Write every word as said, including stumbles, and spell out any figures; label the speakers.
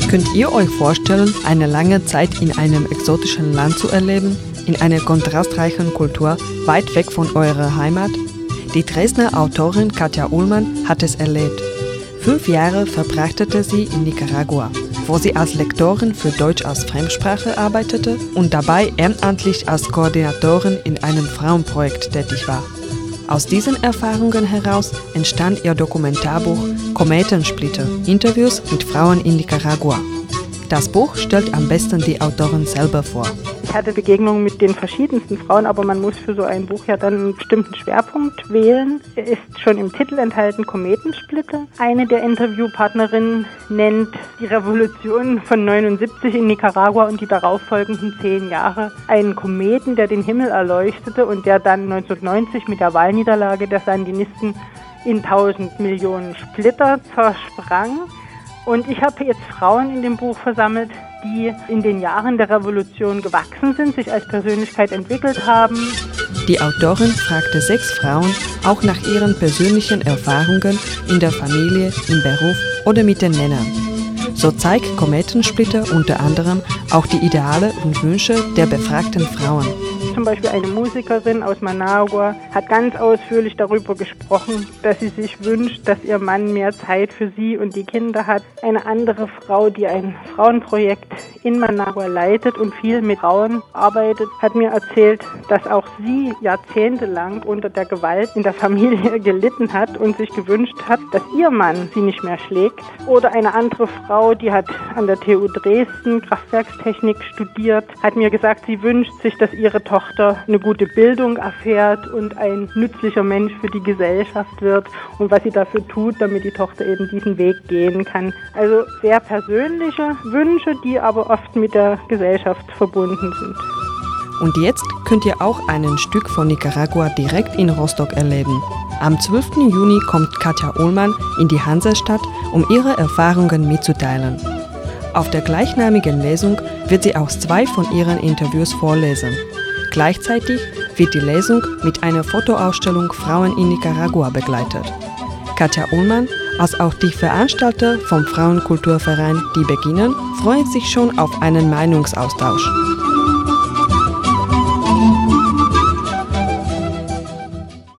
Speaker 1: Könnt ihr euch vorstellen, eine lange Zeit in einem exotischen Land zu erleben, in einer kontrastreichen Kultur, weit weg von eurer Heimat? Die Dresdner Autorin Katja Uhlmann hat es erlebt. Fünf Jahre verbrachte sie in Nicaragua, wo sie als Lektorin für Deutsch als Fremdsprache arbeitete und dabei ehrenamtlich als Koordinatorin in einem Frauenprojekt tätig war. Aus diesen Erfahrungen heraus entstand ihr Dokumentarbuch Kometensplitter – Interviews mit Frauen in Nicaragua. Das Buch stellt am besten die Autorin selber vor.
Speaker 2: Ich hatte Begegnungen mit den verschiedensten Frauen, aber man muss für so ein Buch ja dann einen bestimmten Schwerpunkt wählen. Er ist schon im Titel enthalten, Kometensplitter. Eine der Interviewpartnerinnen nennt die Revolution von neunundsiebzig in Nicaragua und die darauffolgenden zehn Jahre einen Kometen, der den Himmel erleuchtete und der dann neunzehnhundertneunzig mit der Wahlniederlage der Sandinisten in tausend Millionen Splitter zersprang. Und ich habe jetzt Frauen in dem Buch versammelt, die in den Jahren der Revolution gewachsen sind, sich als Persönlichkeit entwickelt haben.
Speaker 1: Die Autorin fragte sechs Frauen auch nach ihren persönlichen Erfahrungen in der Familie, im Beruf oder mit den Männern. So zeigt Kometensplitter unter anderem auch die Ideale und Wünsche der befragten Frauen.
Speaker 2: Zum Beispiel eine Musikerin aus Managua hat ganz ausführlich darüber gesprochen, dass sie sich wünscht, dass ihr Mann mehr Zeit für sie und die Kinder hat. Eine andere Frau, die ein Frauenprojekt in Managua leitet und viel mit Frauen arbeitet, hat mir erzählt, dass auch sie jahrzehntelang unter der Gewalt in der Familie gelitten hat und sich gewünscht hat, dass ihr Mann sie nicht mehr schlägt. Oder eine andere Frau, die hat an der T U Dresden Kraftwerkstechnik studiert, hat mir gesagt, sie wünscht sich, dass ihre Tochter eine gute Bildung erfährt und ein nützlicher Mensch für die Gesellschaft wird und was sie dafür tut, damit die Tochter eben diesen Weg gehen kann. Also sehr persönliche Wünsche, die aber oft mit der Gesellschaft verbunden sind.
Speaker 1: Und jetzt könnt ihr auch ein Stück von Nicaragua direkt in Rostock erleben. Am zwölften Juni kommt Katja Uhlmann in die Hansestadt, um ihre Erfahrungen mitzuteilen. Auf der gleichnamigen Lesung wird sie auch zwei von ihren Interviews vorlesen. Gleichzeitig wird die Lesung mit einer Fotoausstellung Frauen in Nicaragua begleitet. Katja Uhlmann, als auch die Veranstalter vom Frauenkulturverein Die Beginnen, freuen sich schon auf einen Meinungsaustausch.